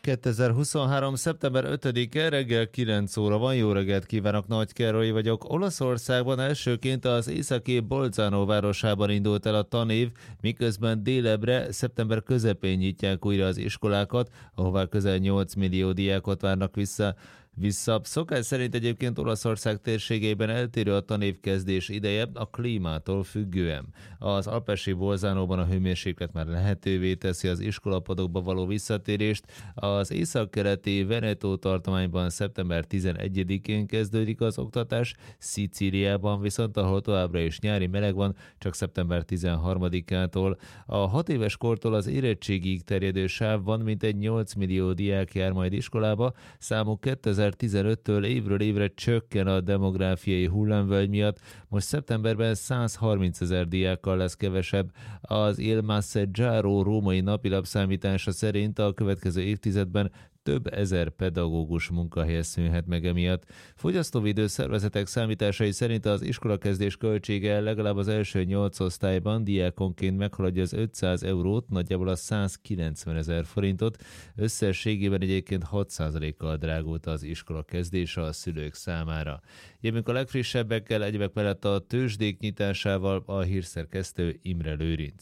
2023. szeptember 5-e reggel 9 óra van. Jó reggelt kívánok, Nagy Károly vagyok. Olaszországban elsőként az északi Bolzano városában indult el a tanév, miközben délebbre, szeptember közepén nyitják újra az iskolákat, ahová közel 8 millió diákot várnak vissza. Szokás szerint egyébként Olaszország térségében eltérő a tanévkezdés ideje a klímától függően. Az alpesi Bolzánóban a hőmérséklet már lehetővé teszi az iskolapadokba való visszatérést. Az északkeleti Veneto tartományban szeptember 11-én kezdődik az oktatás, Szicíliában viszont, ahol továbbra is nyári meleg van, csak szeptember 13-ától. A 6 éves kortól az érettségig terjedő sávban mintegy 8 millió diák jár majd iskolába, számuk 2015-től évről évre csökken a demográfiai hullámvölgy miatt, most szeptemberben 130 000 diákkal lesz kevesebb. Az Il Messaggero római napilap számítása szerint a következő évtizedben több ezer pedagógus munkahely szűnhet meg emiatt. Fogyasztóvédő szervezetek számításai szerint az iskolakezdés költsége legalább az első 8 osztályban diákonként meghaladja az 500 eurót, nagyjából a 190 000 forintot. Összességében egyébként 6%-kal drágult az iskolakezdés a szülők számára. Jövünk a legfrissebbekkel, egyebek mellett a tőzsdék nyitásával, a hírszerkesztő Imre Lőrinc.